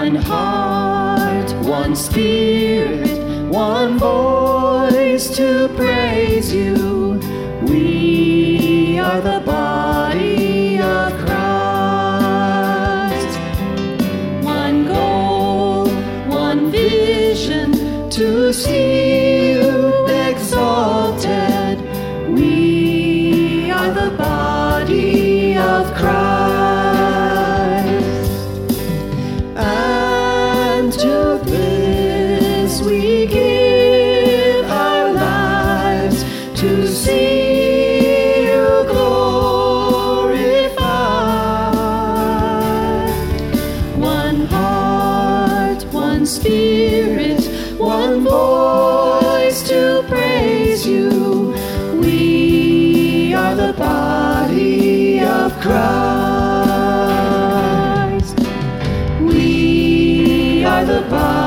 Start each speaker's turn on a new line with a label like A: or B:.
A: One heart, one spirit, one voice to praise you. We are the body of Christ. One goal, one vision, to see you exalted. We are the body of Christ. And to this we give our lives, to see you glorified. One heart, one spirit, one voice to praise you. We are the body of Christ. We are the body